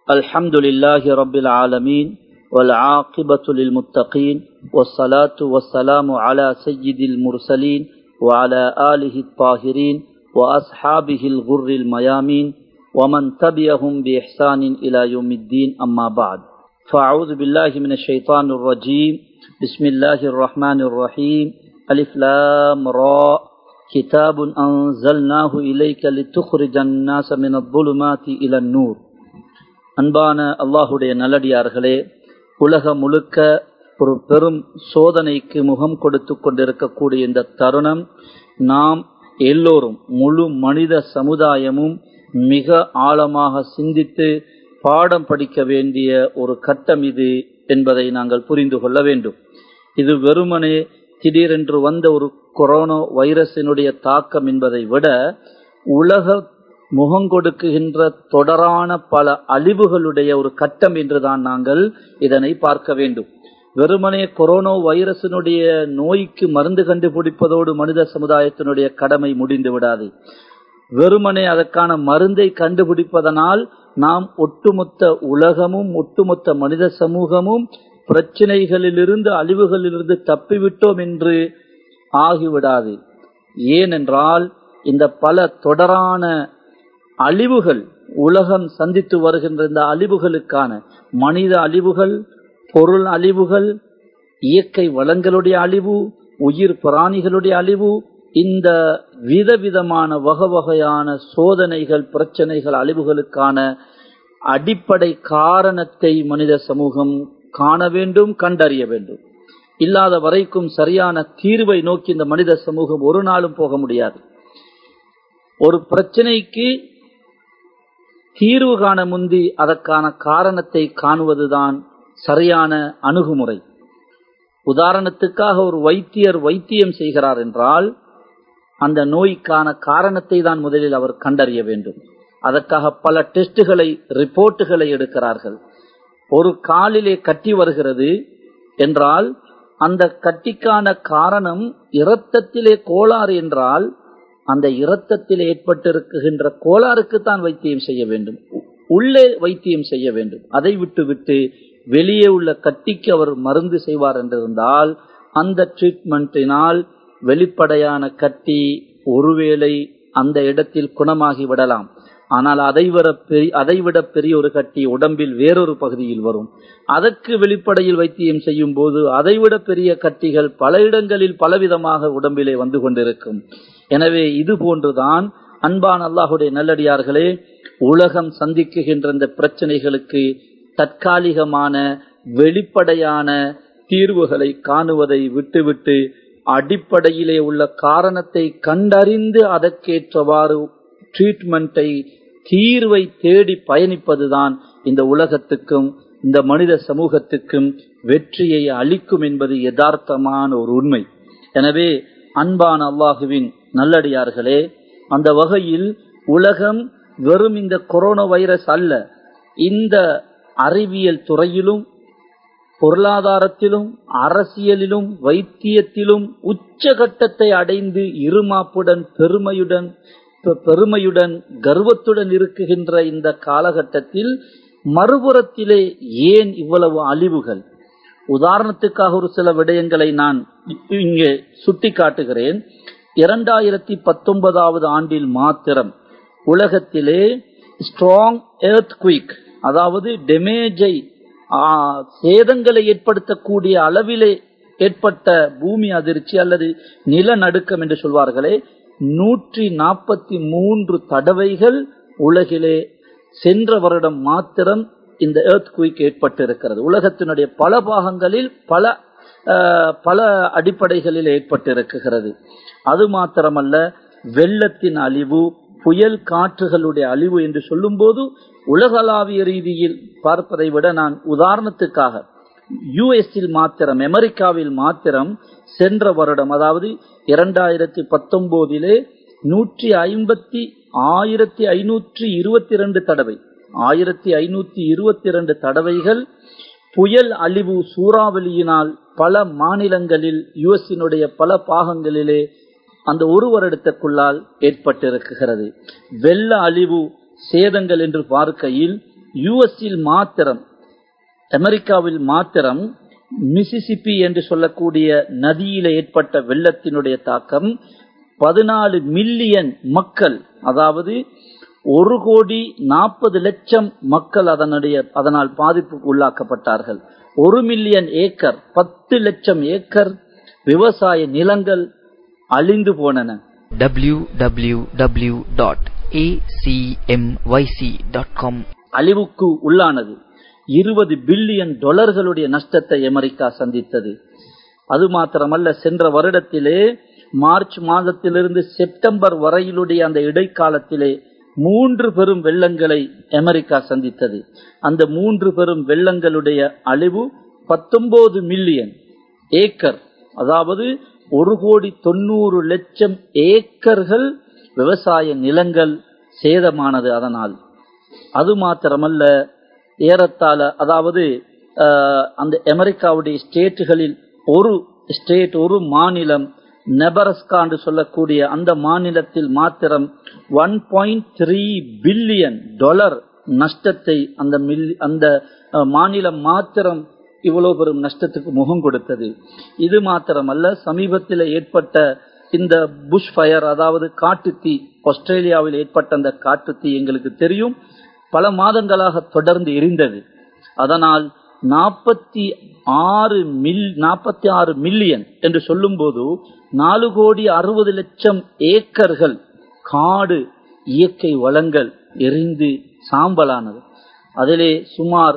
الحمد لله رب العالمين والعاقبة للمتقين والصلاة والسلام على سيد المرسلين وعلى آله الطاهرين وأصحابه الغر الميامين ومن تبعهم بإحسان إلى يوم الدين أما بعد فأعوذ بالله من الشيطان الرجيم بسم الله الرحمن الرحيم ألف لام را كتاب أنزلناه إليك لتخرج الناس من الظلمات إلى النور. அன்பான அல்லாஹுடைய நல்லடியார்களே, உலகம் முழுக்க ஒரு பெரும் சோதனைக்கு முகம் கொடுத்து கொண்டிருக்கக்கூடிய இந்த தருணம், நாம் எல்லோரும் முழு மனித சமுதாயமும் மிக ஆழமாக சிந்தித்து பாடம் படிக்க வேண்டிய ஒரு கட்டம் இது என்பதை நாங்கள் புரிந்து கொள்ள வேண்டும். இது வெறுமனே திடீரென்று வந்த ஒரு கொரோனா வைரஸினுடைய தாக்கம் என்பதை விட உலக முகங்கொடுக்குகின்ற தொடரான பல அழிவுகளுடைய ஒரு கட்டம் என்றுதான் நாங்கள் இதனை பார்க்க வேண்டும். வெறுமனே கொரோனா வைரஸினுடைய நோய்க்கு மருந்து கண்டுபிடிப்பதோடு மனித சமுதாயத்தினுடைய கடமை முடிந்து விடாது. வெறுமனே அதற்கான மருந்தை கண்டுபிடிப்பதனால் நாம் ஒட்டுமொத்த உலகமும் ஒட்டுமொத்த மனித சமூகமும் பிரச்சனைகளிலிருந்து அழிவுகளிலிருந்து தப்பிவிட்டோம் என்று ஆகிவிடாது. ஏனென்றால் இந்த பல தொடரான அழிவுகள், உலகம் சந்தித்து வருகின்ற இந்த அழிவுகளுக்கான மனித அழிவுகள், பொருள் அழிவுகள், இயற்கை வளங்களுடைய அழிவு, உயிர் பிராணிகளுடைய அழிவு, இந்த விதவிதமான வகையான சோதனைகள், பிரச்சனைகள், அழிவுகளுக்கான அடிப்படை காரணத்தை மனித சமூகம் காண வேண்டும், கண்டறிய வேண்டும். இல்லாத வரைக்கும் சரியான தீர்வை நோக்கி இந்த மனித சமூகம் ஒரு நாளும் போக முடியாது. ஒரு பிரச்சனைக்கு தீர்வு காண முந்தி அதற்கான காரணத்தை காணுவதுதான் சரியான அணுகுமுறை. உதாரணத்துக்காக ஒரு வைத்தியர் வைத்தியம் செய்கிறார் என்றால் அந்த நோய்க்கான காரணத்தை தான் முதலில் அவர் கண்டறிய வேண்டும். அதற்காக பல டெஸ்டுகளை, ரிப்போர்ட்டுகளை எடுக்கிறார்கள். ஒரு காலிலே கட்டி வருகிறது என்றால் அந்த கட்டிக்கான காரணம் இரத்தத்திலே கோளாறு என்றால் அந்த இரத்தத்தில் ஏற்பட்டிருக்கின்ற கோளாறுக்கு தான் வைத்தியம் செய்ய வேண்டும், உள்ளே வைத்தியம் செய்ய வேண்டும். அதை விட்டு வெளியே உள்ள கட்டிக்கு அவர் மருந்து செய்வார் என்றிருந்தால் அந்த ட்ரீட்மெண்டினால் வெளிப்படையான கட்டி ஒருவேளை அந்த இடத்தில் குணமாகி விடலாம். ஆனால் அதைவிட பெரிய ஒரு கட்டி உடம்பில் வேறொரு பகுதியில் வரும். அதற்கு வெளிப்படையில் வைத்தியம் செய்யும் போது அதைவிட பெரிய கட்டிகள் பல இடங்களில் பலவிதமாக உடம்பிலே வந்து கொண்டிருக்கும். எனவே இது போன்றுதான் அன்பான அல்லாஹுடைய நல்லடியார்களே, உலகம் சந்திக்குகின்ற இந்த பிரச்சனைகளுக்கு தற்காலிகமான வெளிப்படையான தீர்வுகளை காணுவதை விட்டுவிட்டு அடிப்படையிலே உள்ள காரணத்தை கண்டறிந்து அதற்கேற்றவாறு ட்ரீட்மெண்டை, தீர்வை தேடி பயணிப்பதுதான் இந்த உலகத்துக்கும் இந்த மனித சமூகத்துக்கும் வெற்றியை அளிக்கும் என்பது யதார்த்தமான ஒரு உண்மை. எனவே அன்பான அல்லாஹுவின் நல்லடியார்களே, அந்த வகையில் உலகம் வெறும் இந்த கொரோனா வைரஸ் அல்ல, இந்த அறிவியல் துறையிலும் பொருளாதாரத்திலும் அரசியலிலும் வைத்தியத்திலும் உச்சகட்டத்தை அடைந்து இருமாப்புடன் பெருமையுடன் கர்வத்துடன் இருக்குகின்ற இந்த காலகட்டத்தில் மறுபுறத்திலே ஏன் இவ்வளவு அழிவுகள்? உதாரணத்துக்காக ஒரு சில விடயங்களை நான் இங்கே சுட்டி காட்டுகிறேன். 2019 ஆண்டில் மாத்திரம் உலகத்திலே ஸ்ட்ராங் எர்த்குயிக், அதாவது டேமேஜை, சேதங்களை ஏற்படுத்தக்கூடிய அளவிலே ஏற்பட்ட பூமி அதிர்ச்சி அல்லது நிலநடுக்கம் என்று சொல்வார்களே, 143 தடவைகள் உலகிலே சென்ற வருடம் மாத்திரம் இந்த எர்த்குயிக் ஏற்பட்டிருக்கிறது. உலகத்தினுடைய பல பாகங்களில் பல அடிப்படைகளில் ஏற்பட்டிருக்கிறது. அது மாத்திரமல்ல, வெள்ளத்தின் அழிவு, புயல் காற்றுகளுடைய அழிவு என்று சொல்லும் போது உலகளாவிய ரீதியில் பார்ப்பதை விட நான் உதாரணத்துக்காக யுஎஸ்இல் மாத்திரம், அமெரிக்காவில் மாத்திரம் சென்ற வருடம், அதாவது 2019 1522 தடவை, 1522 தடவைகள் புயல் அழிவு, சூறாவளியினால் பல மாநிலங்களில் யுஎஸ்இனுடைய பல பாகங்களிலே அந்த ஒரு வருடத்திற்குள்ளால் ஏற்பட்டிருக்கிறது. வெள்ள அழிவு சேதங்கள் என்று பார்க்கையில் யுஎஸ்இல் மாத்திரம், அமெரிக்காவில் மாத்திரம் மிசிசிப்பி என்று சொல்லக்கூடிய நதியில ஏற்பட்ட வெள்ளத்தினுடைய தாக்கம் 14 மில்லியன் மக்கள், அதாவது 1,40,00,000 மக்கள் அதனால் பாதிப்புக்கு உள்ளாக்கப்பட்டார்கள். 1 மில்லியன் ஏக்கர், 10 லட்சம் ஏக்கர் விவசாய நிலங்கள் அழிந்து போனன. www.acmyc.com அழிவுக்கு உள்ளானது. 20 பில்லியன் டாலர்களுடைய நஷ்டத்தை அமெரிக்கா சந்தித்தது. அது மாத்திரமல்ல, சென்ற வருடத்திலே மார்ச் மாதத்திலிருந்து செப்டம்பர் வரையிலுடைய அந்த இடைக்காலத்திலே 3 பெரும் வெள்ளங்களை அமெரிக்கா சந்தித்தது. அந்த 3 பெரும் வெள்ளங்களுடைய அழிவு 19 மில்லியன் ஏக்கர், அதாவது 1,90,00,000 ஏக்கர்கள் விவசாய நிலங்கள் சேதமானது அதனால். அது மாத்திரமல்ல, ஏறத்தாழ அதாவது அந்த அமெரிக்காவுடைய ஸ்டேட்டுகளில் ஒரு மாநிலம் நெபரஸ்கா என்று சொல்லக்கூடிய அந்த மாநிலத்தில் மாத்திரம் 1.3 பில்லியன் டாலர் நஷ்டத்தை அந்த மாநிலம் மாத்திரம் இவ்வளவு பெரும் நஷ்டத்துக்கு முகம் கொடுத்தது. இது மாத்திரமல்ல, சமீபத்தில் ஏற்பட்ட இந்த புஷ் ஃபயர், அதாவது காட்டுத்தீ, ஆஸ்திரேலியாவில் ஏற்பட்ட அந்த காட்டுத்தீ எங்களுக்கு தெரியும், பல மாதங்களாக தொடர்ந்து எரிந்தது. அதனால் 46 மில்லியன் என்று சொல்லும் போது 4,60,00,000 ஏக்கர்கள் காடு, இயற்கை வளங்கள் எரிந்து சாம்பலானது. அதிலே சுமார்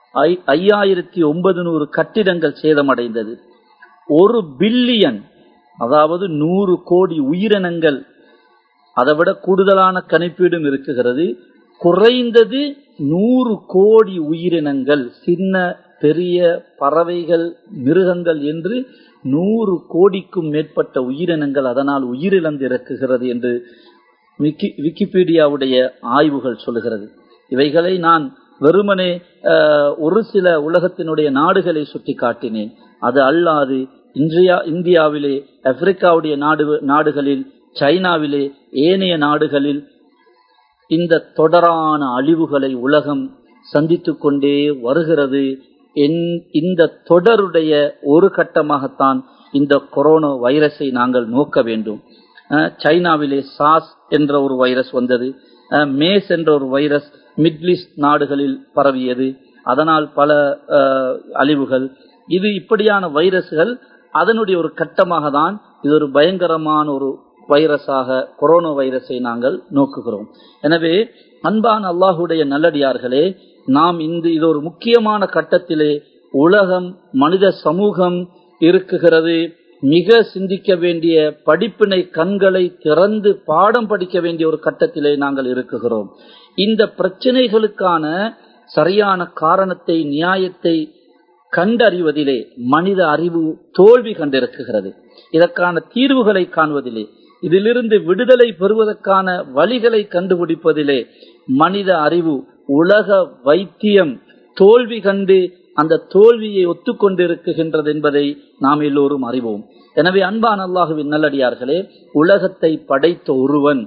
5,900 கட்டிடங்கள் சேதமடைந்தது. 1 பில்லியன், அதாவது 100 கோடி உயிரினங்கள், அதைவிட கூடுதலான கணிப்பீடும் இருக்குகிறது. குறைந்தது 100 கோடி உயிரினங்கள், சின்ன பெரிய பறவைகள், மிருகங்கள் என்று 100 கோடிக்கும் மேற்பட்ட உயிரினங்கள் அதனால் உயிரிழந்து இறக்குகிறது என்று விக்கிபீடியாவுடைய ஆய்வுகள் சொல்லுகிறது. இவைகளை நான் வெறுமனே ஒரு சில உலகத்தினுடைய நாடுகளை சுட்டி காட்டினேன். அது அல்லாது இந்தியாவிலே, ஆப்பிரிக்காவுடைய நாடுகளில், சைனாவிலே, ஏனைய நாடுகளில் இந்த தொடரான அழிவுகளை உலகம் சந்தித்துக் கொண்டே வருகிறது. இந்த தொடருடைய ஒரு கட்டமாகத்தான் இந்த கொரோனா வைரஸை நாங்கள் நோக்க வேண்டும். சைனாவிலே சாஸ் என்ற ஒரு வைரஸ் வந்தது. மேஸ் என்ற ஒரு வைரஸ் மிடில் ஈஸ்ட் நாடுகளில் பரவியது. அதனால் பல அழிவுகள். இது இப்படியான வைரஸ்கள் அதனுடைய ஒரு கட்டமாக தான் இது ஒரு பயங்கரமான ஒரு வைரஸாக கொரோனா வைரஸை நாங்கள் நோக்குகிறோம். எனவே அன்பான அல்லாஹுடைய நல்லடியார்களே, நாம் இது ஒரு முக்கியமான கட்டத்திலே உலகம், மனித சமூகம் இருக்குகிறது. மிக சிந்திக்க வேண்டிய, படிப்பினை கண்களை திறந்து பாடம் படிக்க வேண்டிய ஒரு கட்டத்திலே நாங்கள் இருக்குகிறோம். இந்த பிரச்சனைகளுக்கான சரியான காரணத்தை, நியாயத்தை கண்டறிவதிலே மனித அறிவு தோல்வி கண்டிருக்கிறது. இதற்கான தீர்வுகளை காண்பதிலே, இதிலிருந்து விடுதலை பெறுவதற்கான வழிகளை கண்டுபிடிப்பதிலே மனித அறிவு, உலக வைத்தியம் தோல்வி கண்டு அந்த தோல்வியை ஒத்துக்கொண்டிருக்கின்றது என்பதை நாம் எல்லோரும் அறிவோம். எனவே அன்பான அல்லாஹுவின் நல்லடியார்களே, உலகத்தை படைத்த ஒருவன்,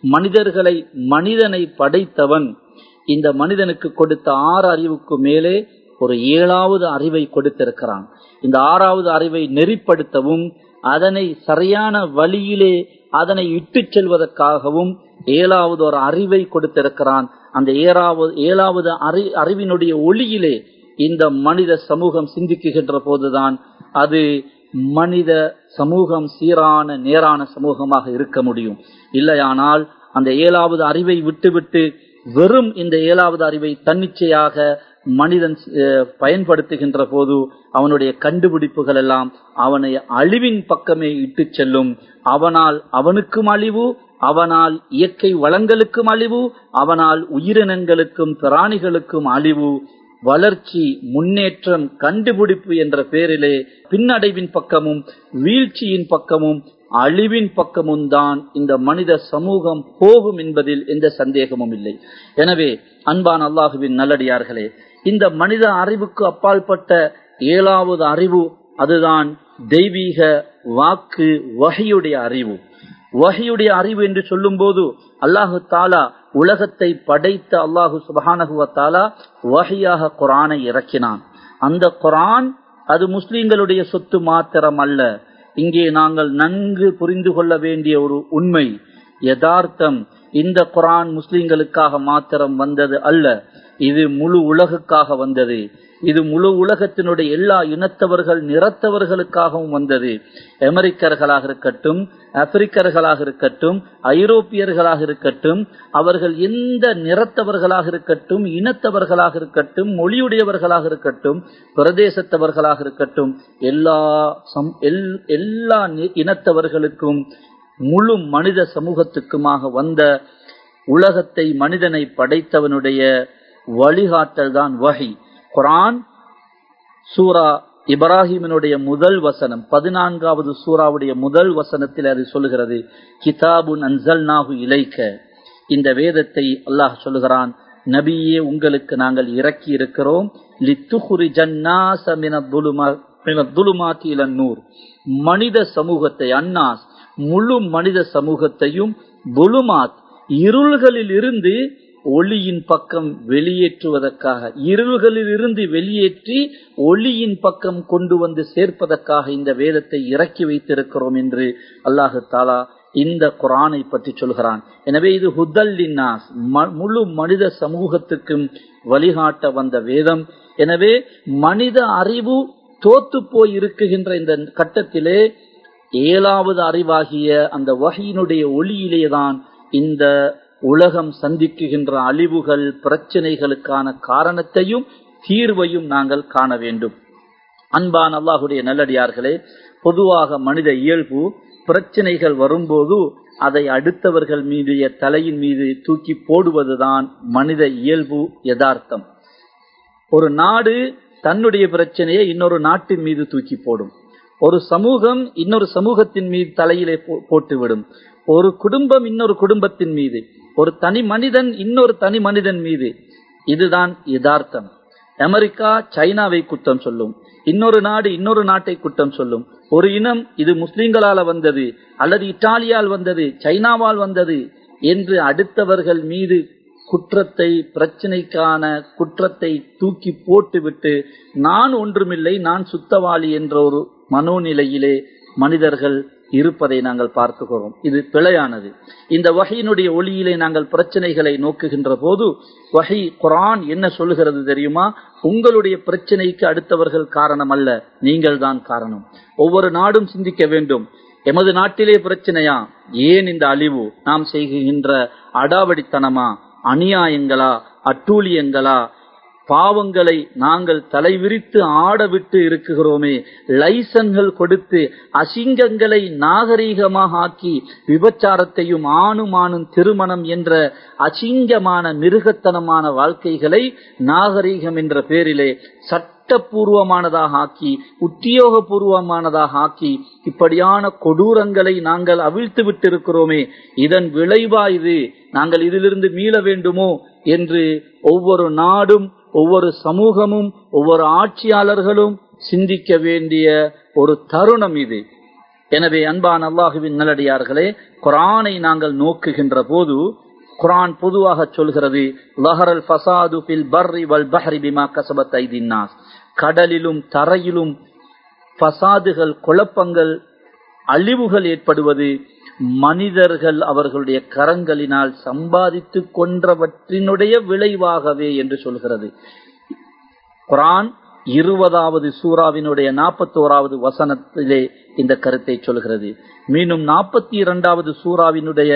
மனிதனை படைத்தவன், இந்த மனிதனுக்கு கொடுத்த 6 அறிவுக்கு மேலே ஒரு 7வது அறிவை கொடுத்திருக்கிறான். இந்த 6வது அறிவை நெறிப்படுத்தவும், அதனை சரியான வழியிலே அதனை இட்டுச் செல்வதற்காகவும் 7வது ஒரு அறிவை கொடுத்திருக்கிறான். அந்த 7வது அறிவினுடைய ஒளியிலே இந்த மனித சமூகம் சிந்திக்குகின்ற போதுதான் அது மனித சமூகம் சீரான நேரான சமூகமாக இருக்க முடியும். இல்லையானால் அந்த 7வது அறிவை விட்டுவிட்டு வெறும் இந்த 7வது அறிவை தன்னிச்சையாக மனிதன் பயன்படுத்துகின்ற போது அவனுடைய கண்டுபிடிப்புகள் எல்லாம் அவனை அழிவின் பக்கமே இட்டு செல்லும். அவனால் அவனுக்கும் அழிவு, அவனால் இயற்கை வளங்களுக்கும் அழிவு, அவனால் உயிரினங்களுக்கும் பிராணிகளுக்கும் அழிவு. வளர்ச்சி, முன்னேற்றம், கண்டுபிடிப்பு என்ற பெயரிலே பின்னடைவின் பக்கமும் வீழ்ச்சியின் பக்கமும் அழிவின் பக்கமும் தான் இந்த மனித சமூகம் போகும் என்பதில் எந்த சந்தேகமும் இல்லை. எனவே அன்பான அல்லாஹுவின் நல்லடியார்களே, இந்த மனித அறிவுக்கு அப்பாற்பட்ட 7வது அறிவு, அதுதான் தெய்வீக வாக்கு, வஹியுடைய அறிவு. வஹியுடைய அறிவு என்று சொல்லும் போது அல்லாஹு தாலா உலகத்தை படைத்த அல்லாஹு சுப்ஹானஹு வ தஆலா வஹியாக குர்ஆனை இறக்கினான். அந்த குர்ஆன் அது முஸ்லிம்களுடைய சொத்து மாத்திரம் அல்ல. இங்கே நாங்கள் நன்கு புரிந்து கொள்ள வேண்டிய ஒரு உண்மை, யதார்த்தம், இந்த குர்ஆன் முஸ்லிம்களுக்காக மாத்திரம் வந்தது அல்ல, இது முழு உலகுக்காக வந்தது. இது முழு உலகத்தினுடைய எல்லா இனத்தவர்கள் நிறத்தவர்களுக்காகவும் வந்தது. அமெரிக்கர்களாக இருக்கட்டும், ஆப்பிரிக்கர்களாக இருக்கட்டும், ஐரோப்பியர்களாக இருக்கட்டும், அவர்கள் எந்த நிறத்தவர்களாக இருக்கட்டும், இனத்தவர்களாக இருக்கட்டும், மொழியுடையவர்களாக இருக்கட்டும், பிரதேசத்தவர்களாக இருக்கட்டும், எல்லா இனத்தவர்களுக்கும் முழு மனித சமூகத்துக்குமாக வந்த உலகத்தை மனிதனை படைத்தவனுடைய வழிகாட்டல் தான் வஹி. குர்ஆன் சூரா இப்ராஹிமினுடைய முதல் வசனம் 14வது சூராவுடைய முதல் வசனத்தில் அது சொல்லுகிறது, கிதாபுன் அன்ஸல்நாஹு இலைக்க. இந்த வேதத்தை அல்லாஹ் சொல்லுகிறான், நபியே உங்களுக்கு நாங்கள் இறக்கி இருக்கிறோம், லித்துஹ்ரிஜன் நாஸ மினத்-துலுமாத்தி இலன் நூர். மனித சமூகத்தை, அன்னாஸ் முழு மனித சமூகத்தையும் துலுமாத் இருள்களில் இருந்து ஒளியின் பக்கம் வெளியேற்றுவதற்காக, இருள்களில் இருந்து வெளியேற்றி ஒளியின் பக்கம் கொண்டு வந்து சேர்ப்பதற்காக இந்த வேதத்தை இறக்கி வைத்திருக்கிறோம் என்று அல்லாஹு தாலா இந்த குர்ஆனை பற்றி சொல்கிறான். எனவே இது ஹுதல் லின்னாஸ், முழு மனித சமூகத்துக்கும் வழிகாட்ட வந்த வேதம். எனவே மனித அறிவு தோத்து போய் இருக்குகின்ற இந்த கட்டத்திலே 7வது அறிவாகிய அந்த வஹீனுடைய ஒளியிலேதான் இந்த உலகம் சந்திக்குகின்ற அழிவுகள், பிரச்சனைகளுக்கான காரணத்தையும் தீர்வையும் நாங்கள் காண வேண்டும். அன்பான அல்லாஹுடைய நல்லடியார்களே, பொதுவாக மனித இயல்பு பிரச்சனைகள் வரும்போது அதை அடுத்தவர்கள் மீது, தலையின் மீது தூக்கி போடுவதுதான் மனித இயல்பு, யதார்த்தம். ஒரு நாடு தன்னுடைய பிரச்சனையை இன்னொரு நாட்டின் மீது தூக்கி போடும். ஒரு சமூகம் இன்னொரு சமூகத்தின் மீது தலையிலே போட்டுவிடும். ஒரு குடும்பம் இன்னொரு குடும்பத்தின் மீது, ஒரு தனி மனிதன் இன்னொரு தனி மனிதன் மீது. இதுதான் யதார்த்தம். அமெரிக்கா சைனாவை குற்றம் சொல்லும், இன்னொரு நாடு இன்னொரு நாட்டை குற்றம் சொல்லும். ஒரு இனம் இது முஸ்லிம்களால் வந்தது, அல்லது இத்தாலியால் வந்தது, சைனாவால் வந்தது என்று அடுத்தவர்கள் மீது குற்றத்தை, பிரச்சனைக்கான குற்றத்தை தூக்கி போட்டுவிட்டு நான் ஒன்றுமில்லை, நான் சுத்தவாளி என்ற ஒரு மனோநிலையிலே மனிதர்கள் இருப்பதை நாங்கள் பார்க்கிறோம். இது பிழையானது. இந்த வஹீனுடைய ஒளியிலே நாங்கள் பிரச்சனைகளை நோக்குகின்ற போது வஹீ குர்ஆன் என்ன சொல்லுகிறது தெரியுமா? உங்களுடைய பிரச்சனைக்கு அடுத்தவர்கள் காரணம் அல்ல, நீங்கள் தான் காரணம். ஒவ்வொரு நாடும் சிந்திக்க வேண்டும், எமது நாட்டிலே பிரச்சனையா? ஏன் இந்த அழிவு? நாம் செய்கின்ற அடாவடித்தனமா, அநியாயங்களா, அட்டூழியங்களா, பாவங்களை நாங்கள் தலைவிரித்து ஆடவிட்டு இருக்குகிறோமே, லைசன்கள் கொடுத்து அசிங்கங்களை நாகரீகமாக ஆக்கி விபச்சாரத்தையும் ஆணும் திருமணம் என்ற அசிங்கமான மிருகத்தனமான வாழ்க்கைகளை நாகரீகம் என்ற பேரிலே சட்டப்பூர்வமானதாக ஆக்கி, உத்தியோகபூர்வமானதாக ஆக்கி, இப்படியான கொடூரங்களை நாங்கள் அவிழ்த்து விட்டு இருக்கிறோமே, இதன் விளைவா இது? நாங்கள் இதிலிருந்து மீள வேண்டுமோ என்று ஒவ்வொரு நாடும், ஒவ்வொரு சமூகமும், ஒவ்வொரு ஆட்சியாளர்களும் சிந்திக்க வேண்டிய ஒரு தருணம் இது. எனவே அன்பான அல்லாஹுவின் நல்லடியார்களே, குர்ஆனை நாங்கள் நோக்குகின்ற போது குர்ஆன் பொதுவாக சொல்கிறது, லஹரல் ஃபஸாது ஃபில் பர்ரி வல் பஹ்ரி பிமா கஸபத் ஐதின் நாஸ். கடலிலும் தரையிலும் ஃபஸாதுகள், குழப்பங்கள், அழிவுகள் ஏற்படுவது மனிதர்கள் அவர்களுடைய கரங்களினால் சம்பாதித்து கொன்றவற்றினுடைய விளைவாகவே என்று சொல்கிறது. குர்ஆன் 20வது சூராவினுடைய 41வது வசனத்திலே இந்த கருத்தை சொல்கிறது. மீண்டும் 42வது சூராவினுடைய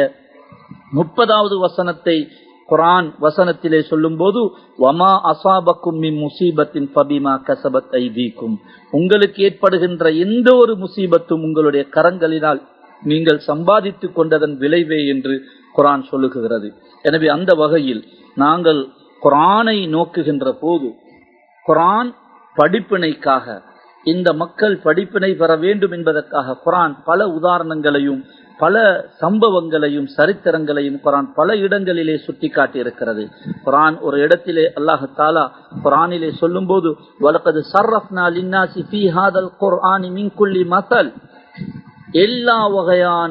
30வது வசனத்தை குர்ஆன் வசனத்திலே சொல்லும் போது, வமா அஸாபக்கும் மின் முஸீபத்தின் ஃபபிமா கஸபத் ஐதீக்கும், உங்களுக்கு ஏற்படுகின்ற எந்த ஒரு முசீபத்தும் உங்களுடைய கரங்களினால் நீங்கள் சம்பாதித்துக் கொண்டதன் விளைவே என்று குர்ஆன் சொல்லுகிறது. எனவே அந்த வகையில் நாங்கள் குர்ஆனை நோக்குகின்ற போது, குர்ஆன் படிப்பினைக்காக, இந்த மக்கள் படிப்பினை பெற வேண்டும் என்பதற்காக குர்ஆன் பல உதாரணங்களையும் பல சம்பவங்களையும் சரித்திரங்களையும் குர்ஆன் பல இடங்களிலே சுட்டிக்காட்டி இருக்கிறது. குர்ஆன் ஒரு இடத்திலே அல்லாஹ் தஆலா குர்ஆனிலே சொல்லும் போது, வலகத் ஸர்ரஃப்னா லின்னாஸி ஃபீ ஹாதல் குர்ஆனி மின் குல்லி மஸல், எல்லா வகையான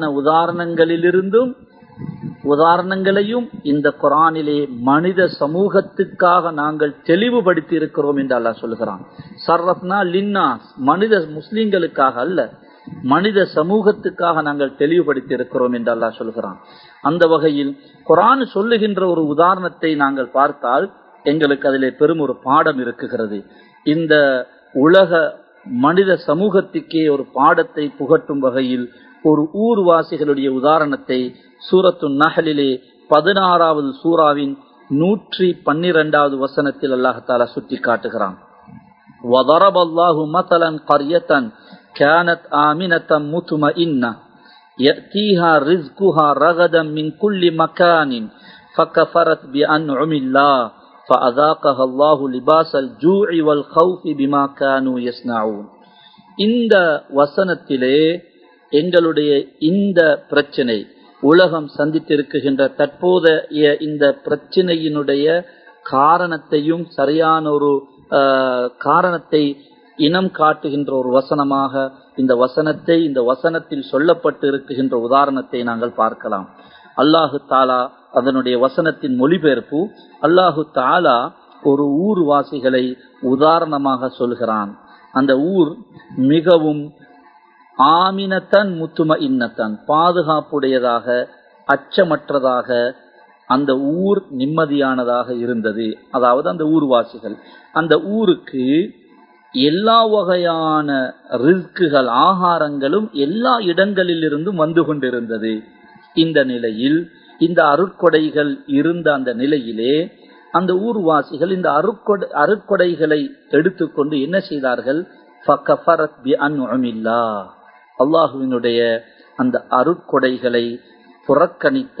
உதாரணங்களையும் இந்த குர்ஆனிலே மனித சமூகத்துக்காக நாங்கள் தெளிவுபடுத்தி இருக்கிறோம் என்று அல்லாஹ் சொல்கிறான். சர்ரஃப்னா லின்னாஸ், மனித முஸ்லிம்களுக்காக அல்ல, மனித சமூகத்துக்காக நாங்கள் தெளிவுபடுத்தி இருக்கிறோம் என்று அல்லாஹ் சொல்கிறான். அந்த வகையில் குர்ஆன் சொல்லுகின்ற ஒரு உதாரணத்தை நாங்கள் பார்த்தால் எங்களுக்கு அதிலே பெரும் ஒரு பாடம் இருக்குகிறது. இந்த உலக மனித சமூகத்துக்கே ஒரு பாடத்தை புகட்டும் வகையில் ஒரு ஊர்வாசிகளுடைய உதாரணத்தை சூரத்து நஹ்லிலே 16வது சூராவின் 112வது வசனத்தில் அல்லாஹ் தஆலா சுட்டி காட்டுகிறான். வதரபல்லாஹு மஸலன் கர்யத்தன் கானத் ஆமினத்தன் முத்மஇன்னா யஅதீஹா ரிஸ்குஹா ரகதன் மின் குல்லி மகானின் ஃபகஃபரத் பிஅன்உமில்லாஹ் ஃபஅஸாகஹா அல்லாஹு லிபாஸல் ஜூஇ வல் கௌஃபி பிமா கானூ யஸ்னஊன். இந்த வசனத்திலே எங்களுடைய இந்த பிரச்சனை, உலகம் சந்தித்திருக்கின்ற தற்போதைய இந்த பிரச்சனையினுடைய காரணத்தையும் சரியான ஒரு காரணத்தை இனம் காட்டுகின்ற ஒரு வசனமாக இந்த வசனத்தில் சொல்லப்பட்டு இருக்குகின்ற உதாரணத்தை நாங்கள் பார்க்கலாம். அல்லாஹு தாலா அதனுடைய வசனத்தின் மொழிபெயர்ப்பு, அல்லாஹு தாலா ஒரு ஊர்வாசிகளை உதாரணமாக சொல்கிறான். அந்த ஊர் மிகவும் ஆமினத்தன் முத்துமஇன்னத்தன், பாதுகாப்புடையதாக அச்சமற்றதாக அந்த ஊர் நிம்மதியானதாக இருந்தது. அதாவது அந்த ஊர்வாசிகள், அந்த ஊருக்கு எல்லா வகையான ரிஸ்குகள், ஆகாரங்களும் எல்லா இடங்களிலிருந்தும் வந்து கொண்டிருந்தது. இந்த நிலையில் இந்த அருட்கொடைகள் இருந்த அந்த நிலையிலே அந்த ஊர்வாசிகள் இந்த அருட்கொடைகளை எடுத்துக்கொண்டு என்ன செய்தார்கள்? ஃபகஃபரத் பிஅன்உமில்லாஹ், அல்லாஹுவினுடைய அந்த அருட்கொடைகளை புறக்கணித்த,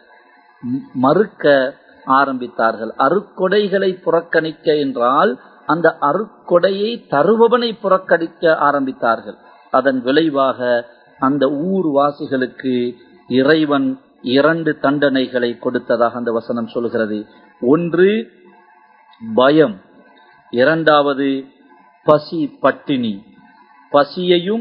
மறுக்க ஆரம்பித்தார்கள். அருட்கொடைகளை புறக்கணிக்க என்றால் அந்த அருட்கொடையை தருபவனை புறக்கணிக்க ஆரம்பித்தார்கள். அதன் விளைவாக அந்த ஊர்வாசிகளுக்கு இறைவன் 2 தண்டனைகளை கொடுத்ததாக அந்த வசனம் சொல்கிறது. ஒன்று பயம், இரண்டாவது பசி பட்டினி. பசியையும்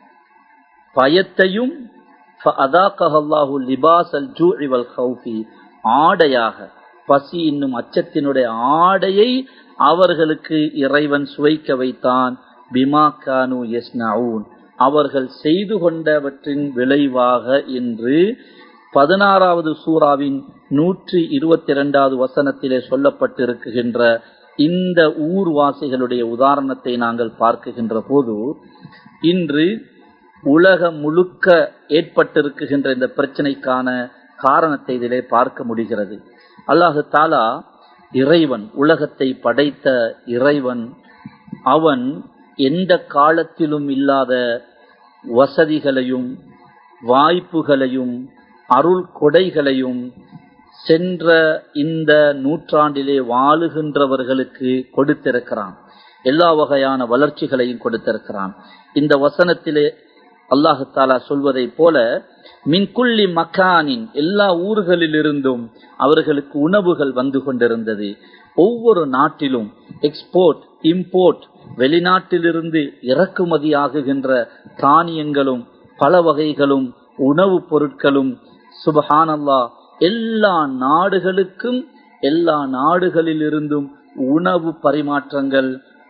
பயத்தையும் ஃபஅஸாகஹு அல்லாஹு லிபாஸல் ஜூஇ வல் கௌஃபி, ஆடையாக, பசி என்னும் அச்சத்தினுடைய ஆடையை அவர்களுக்கு இறைவன் சுவைக்க வைத்தான். பிமா கானூ யஸ்னஊன், அவர்கள் செய்து கொண்டவற்றின் விளைவாக என்று 16வது சூராவின் 122வது வசனத்திலே சொல்லப்பட்டிருக்கின்ற இந்த ஊர்வாசிகளுடைய உதாரணத்தை நாங்கள் பார்க்கின்ற போது இன்று உலகம் முழுக்க ஏற்பட்டிருக்கின்ற இந்த பிரச்சனைக்கான காரணத்தை இதிலே பார்க்க முடிகிறது. அல்லாஹு தாலா இறைவன், உலகத்தை படைத்த இறைவன், அவன் எந்த காலத்திலும் இல்லாத வசதிகளையும் வாய்ப்புகளையும் அருள் கொடைகளையும் சென்ற இந்த நூற்றாண்டிலே வாழுகின்றவர்களுக்கு கொடுத்திருக்கிறான். எல்லா வகையான வளர்ச்சிகளையும் கொடுத்திருக்கிறான். இந்த வசனத்திலே அல்லாஹு தாலா சொல்வதை போல மின் குல்லி மக்கானின், எல்லா ஊர்களிலிருந்தும் அவர்களுக்கு உணவுகள் வந்து கொண்டிருந்தது. ஒவ்வொரு நாட்டிலும் எக்ஸ்போர்ட் இம்போர்ட், வெளிநாட்டிலிருந்து இறக்குமதி ஆகுகின்ற தானியங்களும் பல வகைகளும் உணவுப் பொருட்களும் சுப்ஹானல்லாஹ் எல்லா நாடுகளுக்கும் எல்லா நாடுகளிலிருந்தும் உணவு பரிமாற்றங்கள்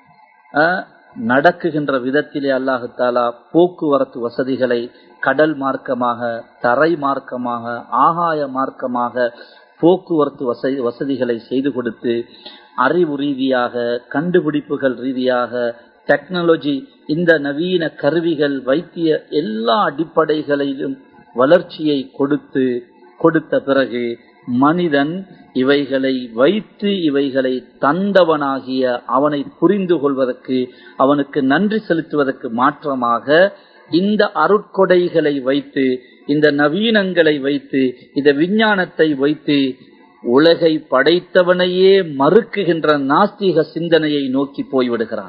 நடக்குகின்ற விதத்திலே அல்லாஹு தாலா போக்குவரத்து வசதிகளை கடல் மார்க்கமாக, தரை மார்க்கமாக, ஆகாய மார்க்கமாக போக்குவரத்து வசதிகளை செய்து கொடுத்து, அறிவு ரீதியாக, கண்டுபிடிப்புகள் ரீதியாக, டெக்னாலஜி, இந்த நவீன கருவிகள், வைத்திய எல்லா அடிப்படைகளிலும் வளர்ச்சியை கொடுத்த பிறகு மனிதன் இவைகளை வைத்து இவைகளை தந்தவனாகிய அவனை புரிந்து கொள்வதற்கு, அவனுக்கு நன்றி செலுத்துவதற்கு மாற்றமாக இந்த அருட்கொடைகளை வைத்து, இந்த நவீனங்களை வைத்து, இந்த விஞ்ஞானத்தை வைத்து உலகை படைத்தவனையே மறுக்குகின்ற நாஸ்திக சிந்தனையை நோக்கி போய்விடுகிறான்.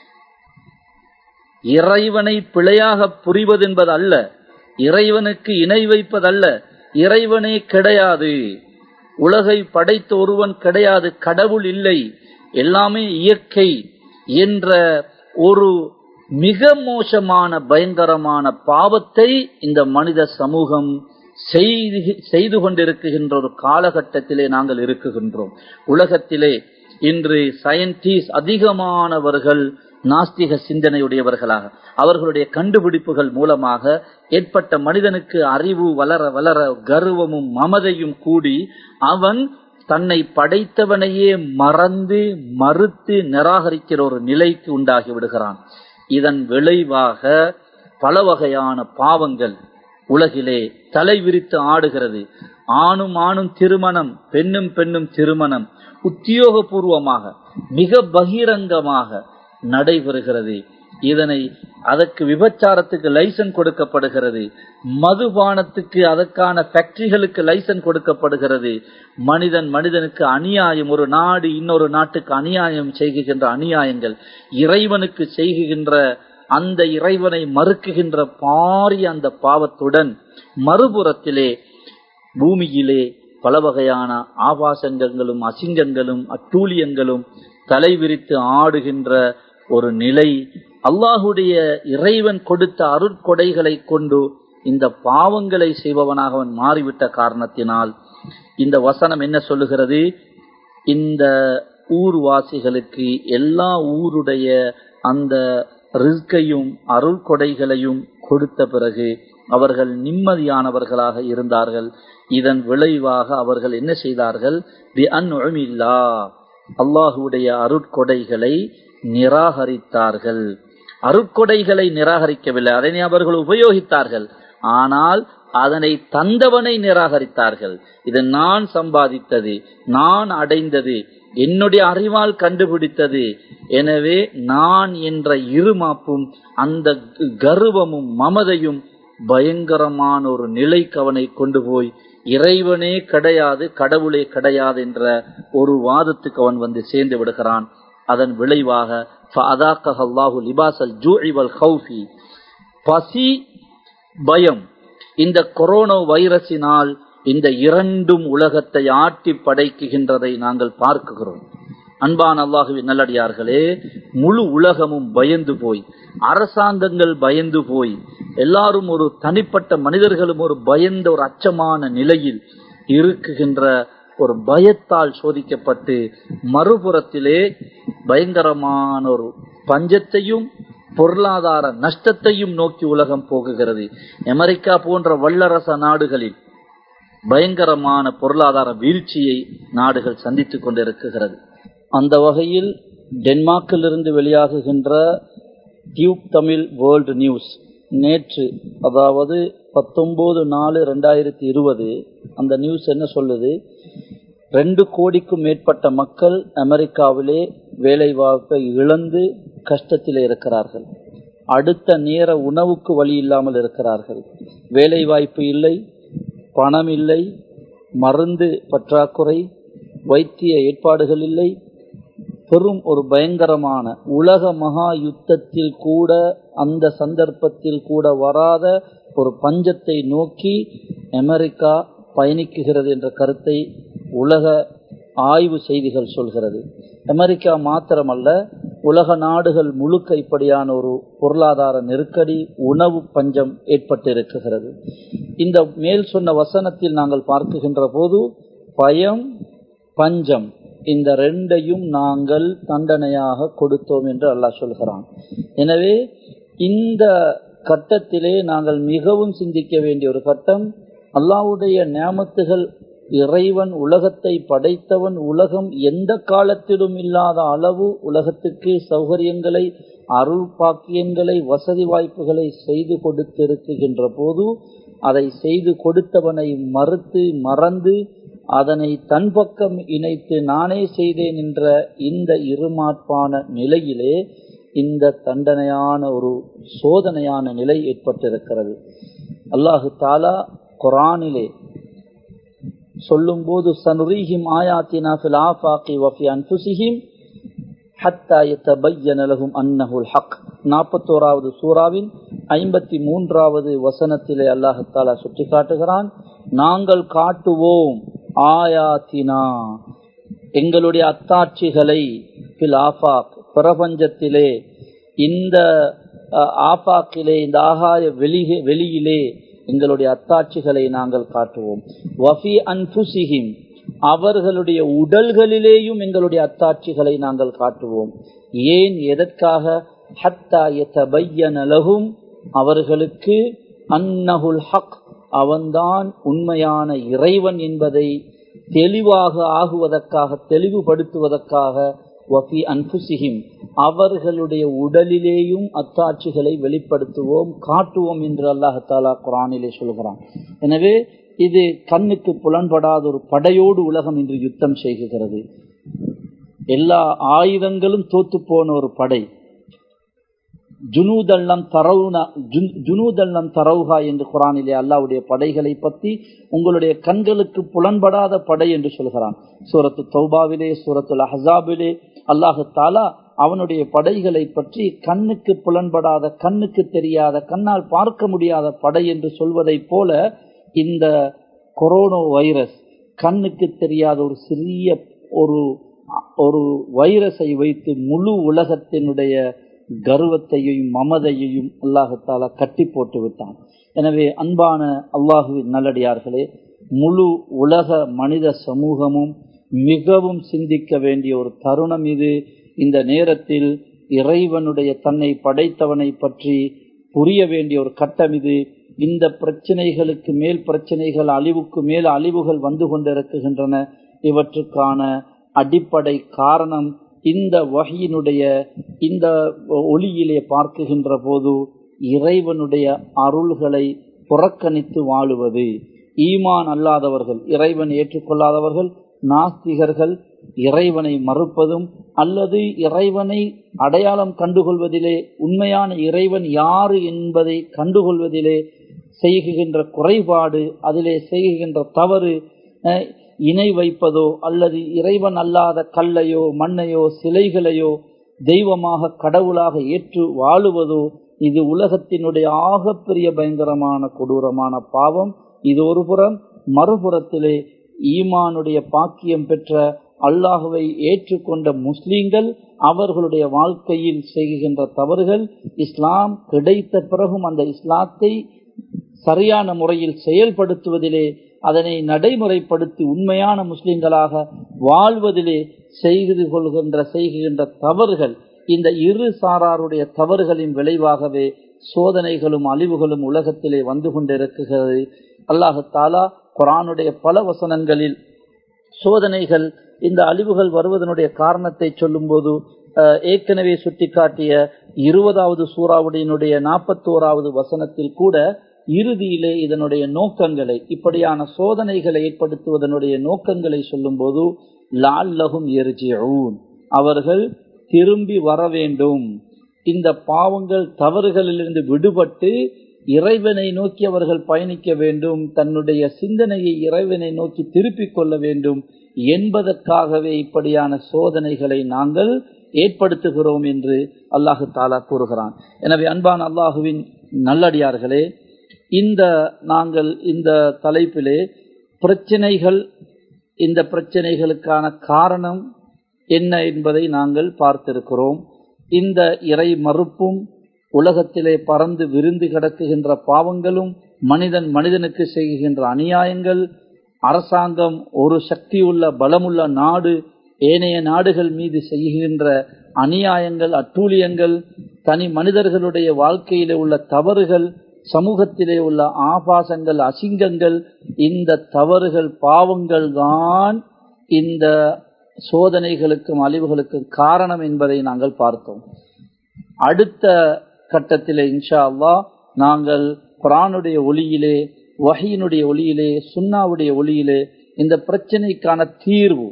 இறைவனை பிழையாக புரிவதென்பது அல்ல, இறைவனுக்கு இணை வைப்பதல்ல, இறைவனே கிடையாது, உலகை படைத்த ஒருவன் கிடையாது, கடவுள் இல்லை, எல்லாமே இயற்கை என்ற ஒரு மிக மோசமான பயங்கரமான பாவத்தை இந்த மனித சமூகம் செய்து கொண்டிருக்கின்ற ஒரு காலகட்டத்திலே நாங்கள் இருக்குகின்றோம். உலகத்திலே இன்று சயின்டிஸ்ட் அதிகமானவர்கள் நாஸ்திக சிந்தனையுடையவர்களாக, அவர்களுடைய கண்டுபிடிப்புகள் மூலமாக ஏற்பட்ட மனிதனுக்கு அறிவு வளர வளர கர்வமும் மமதையும் கூடி அவன் தன்னை படைத்தவனையே மறந்து மறுத்து நிராகரிக்கிற ஒரு நிலைக்கு உண்டாகி விடுகிறான். இதன் விளைவாக பல வகையான பாவங்கள் உலகிலே தலைவிரித்து ஆடுகிறது. ஆணும் ஆணும் திருமணம், பெண்ணும் பெண்ணும் திருமணம் உத்தியோகபூர்வமாக மிக பகிரங்கமாக நடைபெறுகிறது. அதற்கு விபச்சாரத்துக்கு லைசன்ஸ் கொடுக்கப்படுகிறது, மதுபானத்துக்கு அதற்கான ஃபேக்டரிகளுக்கு லைசன்ஸ் கொடுக்கப்படுகிறது. மனிதனுக்கு அநியாயம், ஒரு நாடு இன்னொரு நாட்டுக்கு அநியாயம் செய்கின்ற அநியாயங்கள், இறைவனுக்கு செய்கின்ற அந்த இறைவனை மறுக்குகின்ற பாரிய அந்த பாவத்துடன் மறுபுறத்திலே பூமியிலே பல வகையான ஆபாசங்களும் அசிங்கங்களும் அட்டூழியங்களும் தலைவிரித்து ஆடுகின்ற ஒரு நிலை. அல்லாஹுடைய இறைவன் கொடுத்த அருட்கொடைகளை கொண்டு இந்த பாவங்களை செய்பவனாக அவன் மாறிவிட்ட காரணத்தினால் இந்த வசனம் என்ன சொல்லுகிறது? இந்த ஊர்வாசிகளுக்கு எல்லா ஊருடைய அந்த ரிஸ்கையும் அருள்கொடைகளையும் கொடுத்த பிறகு அவர்கள் நிம்மதியானவர்களாக இருந்தார்கள். இதன் விளைவாக அவர்கள் என்ன செய்தார்கள்? அல்லாஹுடைய அருட்கொடைகளை நிராகரித்தார்கள். அருட்கொடைகளை நிராகரிக்கவில்லை, அதனை அவர்கள் உபயோகித்தார்கள். ஆனால் அதனை தந்தவனை நிராகரித்தார்கள். இது நான் சம்பாதித்தது, நான் அடைந்தது, என்னுடைய அறிவால் கண்டுபிடித்தது. எனவே நான் என்ற இருமாப்பும் அந்த கர்வமும் மமதையும் பயங்கரமான ஒரு நிலைக்கு அவனை கொண்டு போய் இறைவனே கிடையாது, கடவுளே கிடையாது என்ற ஒரு வாதத்துக்கு அவன் வந்து சேர்ந்து விடுகிறான். அதன் விளைவாக பசி பயம், இந்த கொரோனா வைரஸினால் இந்த இரண்டும் உலகத்தை ஆட்டி படைக்குகின்றதை நாங்கள் பார்க்கிறோம். அன்பான அல்லாஹுவின் நல்லடியார்களே, முழு உலகமும் பயந்து போய், அரசாங்கங்கள் பயந்து போய், எல்லாரும் ஒரு தனிப்பட்ட மனிதர்களும் ஒரு பயந்த ஒரு அச்சமான நிலையில் இருக்குகின்ற ஒரு பயத்தால் சோதிக்கப்பட்டு மறுபுறத்திலே பயங்கரமான ஒரு பஞ்சத்தையும் பொருளாதார நஷ்டத்தையும் நோக்கி உலகம் போகுகிறது. அமெரிக்கா போன்ற வல்லரச நாடுகளில் பயங்கரமான பொருளாதார வீழ்ச்சியை நாடுகள் சந்தித்துக் கொண்டிருக்கிறது. அந்த வகையில் டென்மார்க்கிலிருந்து வெளியாகுகின்ற டியூப் தமிழ் வேர்ல்டு நியூஸ் நேற்று, அதாவது 19/4/2020 அந்த நியூஸ் என்ன சொல்லுது? 2 கோடிக்கும் மேற்பட்ட மக்கள் அமெரிக்காவிலே வேலைவாய்ப்பை இழந்து கஷ்டத்தில் இருக்கிறார்கள். அடுத்த நேர உணவுக்கு வழி இல்லாமல் இருக்கிறார்கள். வேலைவாய்ப்பு இல்லை, பணம் இல்லை, மருந்து பற்றாக்குறை, வைத்திய ஏற்பாடுகள் இல்லை. பெரும் ஒரு பயங்கரமான உலக மகா யுத்தத்தில் கூட, அந்த சந்தர்ப்பத்தில் கூட வராத ஒரு பஞ்சத்தை நோக்கி அமெரிக்கா பயணிக்குகிறது என்ற கருத்தை உலக ஆய்வு செய்திகள் சொல்கிறது. அமெரிக்கா மாத்திரமல்ல, உலக நாடுகள் முழுக்க இப்படியான ஒரு பொருளாதார நெருக்கடி, உணவு பஞ்சம் ஏற்பட்டிருக்கிறது. இந்த மேல் சொன்ன வசனத்தில் நாங்கள் பார்க்குகின்ற போது பயம், பஞ்சம், இந்த 2ஐயும் நாங்கள் தண்டனையாக கொடுத்தோம் என்று அல்லாஹ் சொல்கிறான். எனவே இந்த கட்டத்திலே நாங்கள் மிகவும் சிந்திக்க வேண்டிய ஒரு கட்டம். அல்லாஹ்வுடைய நியாமத்துகள், இறைவன் உலகத்தை படைத்தவன், உலகம் எந்த காலத்திலும் இல்லாத அளவு உலகத்துக்கு சௌகரியங்களை, அருள் பாக்கியங்களை, வசதி வாய்ப்புகளை செய்து கொடுத்திருக்கின்ற போது அதை செய்து கொடுத்தவனை மறுத்து மறந்து அதனை தன் பக்கம் இணைத்து நானே செய்தேன் என்ற இந்த இருமாப்பான நிலையிலே இந்த தண்டனையான ஒரு சோதனையான நிலை ஏற்பட்டிருக்கிறது. அல்லாஹு தாலா குர்ஆனிலே சொல்லும் போது சனுரீஹிம் ஆயாத்தினா ஃபில் ஆஃபாகி வ ஃபி அன்ஃபுஸிஹிம் ஹத்தா யதபய்யன லஹும் அன்னஹுல் ஹக் 41வது சூராவின் 53வது வசனத்திலே அல்லாஹ் தஆலா சுட்டிக்காட்டுகிறான், நாங்கள் காட்டுவோம் ஆயாத்தினா, எங்களுடைய அத்தாட்சிகளை, ஃபில் ஆஃபாக், பிரபஞ்சத்திலே, இந்த ஆபாக்கிலே, இந்த ஆகாய வெளியிலே எங்களுடைய அத்தாட்சிகளை நாங்கள் காட்டுவோம். வஃபி அன்ஃபுஸிஹிம், அவர்களுடைய உடல்களிலேயும் எங்களுடைய அத்தாட்சிகளை நாங்கள் காட்டுவோம். ஏன், எதற்காக? ஹத்தா யதபய்யன லஹும், அவர்களுக்கு அன்னஹுல் ஹக், அவன்தான் உண்மையான இறைவன் என்பதை தெளிவாக ஆகுவதற்காக, தெளிவுபடுத்துவதற்காக. வஃபி அன்ஃபுஸிஹிம், அவர்களுடைய உடலிலேயும் அத்தாட்சிகளை வெளிப்படுத்துவோம், காட்டுவோம் என்று அல்லாஹ் தஆலா குர்ஆனிலே சொல்கிறான். எனவே இது கண்ணுக்கு புலன்படாத ஒரு படையோடு உலகம் இன்று யுத்தம் செய்கிறது. எல்லா ஆயுதங்களும் தோத்து போன ஒரு படை. ஜுனூதல்லம் தரவுஹா என்று குர்ஆனிலே அல்லாஹ்வுடைய படைகளை பற்றி உங்களுடைய கண்களுக்கு புலன்படாத படை என்று சொல்கிறான். சூரத்து தௌபாவிலே, சூரத்துல் அஹ்ஸாபிலே அல்லாஹ் தஆலா அவனுடைய படைகளை பற்றி கண்ணுக்கு புலன்படாத, கண்ணுக்கு தெரியாத, கண்ணால் பார்க்க முடியாத படை என்று சொல்வதை போல இந்த கொரோனா வைரஸ் கண்ணுக்கு தெரியாத ஒரு சிறிய ஒரு வைரஸை வைத்து முழு உலகத்தினுடைய கர்வத்தையும் மமதையையும் அல்லாஹ் தஆலா கட்டி போட்டு விட்டான். எனவே அன்பான அல்லாஹுவின் நல்லடியார்களே, முழு உலக மனித சமூகமும் மிகவும் சிந்திக்க வேண்டிய ஒரு தருணம் இது. இந்த நேரத்தில் இறைவனுடைய, தன்னை படைத்தவனை பற்றி புரிய வேண்டிய ஒரு கட்டம் இது. இந்த பிரச்சனைகளுக்கு மேல் பிரச்சனைகள், அழிவுக்கு மேல் அழிவுகள் வந்து கொண்டிருக்கின்றன. இவற்றுக்கான அடிப்படை காரணம் இந்த வஹீனுடைய இந்த ஒளியிலே பார்க்குகின்ற போது இறைவனுடைய அருள்களை புறக்கணித்து வாழுவது. ஈமான் அல்லாதவர்கள், இறைவன் ஏற்றுக்கொள்ளாதவர்கள், நாஸ்திகர்கள் இறைவனை மறுப்பதும் அல்லது இறைவனை அடையாளம் கண்டுகொள்வதிலே, உண்மையான இறைவன் யாரு என்பதை கண்டுகொள்வதிலே செய்கின்ற குறைபாடு, அதிலே செய்கின்ற தவறு, இணை வைப்பதோ அல்லது இறைவன் அல்லாத கல்லையோ மண்ணையோ சிலைகளையோ தெய்வமாக கடவுளாக ஏற்று வாழுவதோ, இது உலகத்தினுடைய ஆகப்பெரிய பயங்கரமான கொடூரமான பாவம். இது ஒரு புறம். மறுபுறத்திலே ஈமானுடைய பாக்கியம் பெற்ற அல்லாஹுவை ஏற்றுக்கொண்ட முஸ்லிம்கள் அவர்களுடைய வாழ்க்கையில் செய்கின்ற தவறுகள், இஸ்லாம் கிடைத்த பிறகும் அந்த இஸ்லாத்தை சரியான முறையில் செயல்படுத்துவதிலே, அதனை நடைமுறைப்படுத்தி உண்மையான முஸ்லிம்களாக வாழ்வதிலே செய்கின்ற தவறுகள், இந்த இரு சாராருடைய தவறுகளின் விளைவாகவே சோதனைகளும் அழிவுகளும் உலகத்திலே வந்து கொண்டிருக்கிறது. அல்லாஹ் தஆலா குர்ஆனுடைய பல வசனங்களில் சோதனைகள், இந்த அழிவுகள் வருவதனுடைய காரணத்தை சொல்லும் போது ஏற்கனவே சுட்டிக்காட்டிய 20வது சூறாவுடைய 41வது வசனத்தில் கூட இறுதியிலே இதனுடைய நோக்கங்களை, இப்படியான சோதனைகளை ஏற்படுத்துவதனுடைய நோக்கங்களை சொல்லும் போது லஅல்லஹும் யர்ஜிஊன், அவர்கள் திரும்பி வர வேண்டும், இந்த பாவங்கள் தவறுகளிலிருந்து விடுபட்டு இறைவனை நோக்கி அவர்கள் பயணிக்க வேண்டும், தன்னுடைய சிந்தனையை இறைவனை நோக்கி திருப்பிக் கொள்ள வேண்டும் என்பதற்காகவே இப்படியான சோதனைகளை நாங்கள் ஏற்படுத்துகிறோம் என்று அல்லாஹு தஆலா கூறுகிறான். எனவே அன்பான அல்லாஹுவின் நல்லடியார்களே, நாங்கள் இந்த தலைப்பிலே பிரச்சனைகள், இந்த பிரச்சனைகளுக்கான காரணம் என்ன என்பதை நாங்கள் பார்த்திருக்கிறோம். இந்த இறை மறுப்பும், உலகத்திலே பறந்து விரிந்து கிடக்குகின்ற பாவங்களும், மனிதனுக்கு செய்கின்ற அநியாயங்கள், அரசாங்கம், ஒரு சக்தியுள்ள பலமுள்ள நாடு ஏனைய நாடுகள் மீது செய்கின்ற அநியாயங்கள், அட்டூழியங்கள், தனி மனிதர்களுடைய வாழ்க்கையிலே உள்ள தவறுகள், சமூகத்திலே உள்ள ஆபாசங்கள், அசிங்கங்கள், இந்த தவறுகள், பாவங்கள் தான் இந்த சோதனைகளுக்கும் அழிவுகளுக்கும் காரணம் என்பதை நாங்கள் பார்த்தோம். அடுத்த கட்டத்திலே இன்ஷா அல்லாஹ் நாங்கள் குர்ஆனுடைய ஒளியிலே, வஹீனுடைய ஒளியிலே, சுன்னாவுடைய ஒளியிலே இந்த பிரச்சனைக்கான தீர்வு,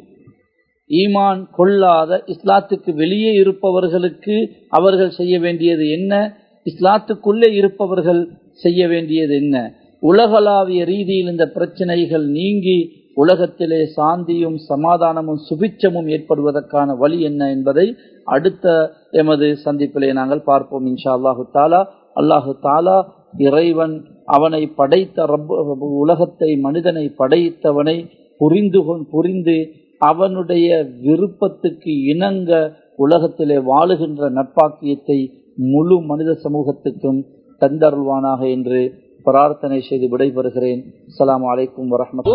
ஈமான் கொள்ளாத இஸ்லாத்துக்கு வெளியே இருப்பவர்களுக்கு அவர்கள் செய்ய வேண்டியது என்ன, இஸ்லாத்துக்குள்ளே இருப்பவர்கள் செய்ய வேண்டியது என்ன, உலகளாவிய ரீதியில் இந்த பிரச்சனைகள் நீங்கி உலகத்திலே சாந்தியும் சமாதானமும் சுபிட்சமும் ஏற்படுவதற்கான வழி என்ன என்பதை அடுத்த எமது சந்திப்பிலே நாங்கள் பார்ப்போம் இன்ஷா அல்லாஹு தஆலா. அல்லாஹு தஆலா இறைவன், அவனை படைத்த உலகத்தை, மனிதனை படைத்தவனை புரிந்து அவனுடைய விருப்பத்துக்கு இணங்க உலகத்திலே வாழுகின்ற நட்பாக்கியத்தை முழு மனித சமூகத்துக்கும் தந்தருள்வானாக என்று பிரார்த்தனை செய்து விடைபெறுகிறேன். அஸ்ஸலாமு அலைக்கும்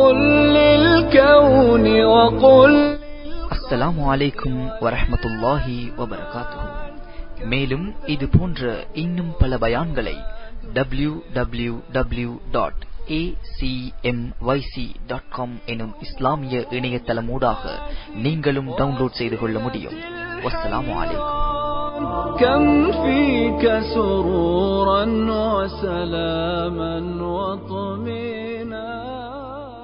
வரஹ்மத்துல்லாஹி வபரகாத்துஹு. மேலும் இது போன்ற இன்னும் பல பயான்களை www.acmyc.com எனும் இஸ்லாமிய இணையதளமூடாக நீங்களும் டவுன்லோட் செய்து கொள்ள முடியும். வஸ்ஸலாமு அலைக்கும். كم فيك سرورا وسلاما وطمينا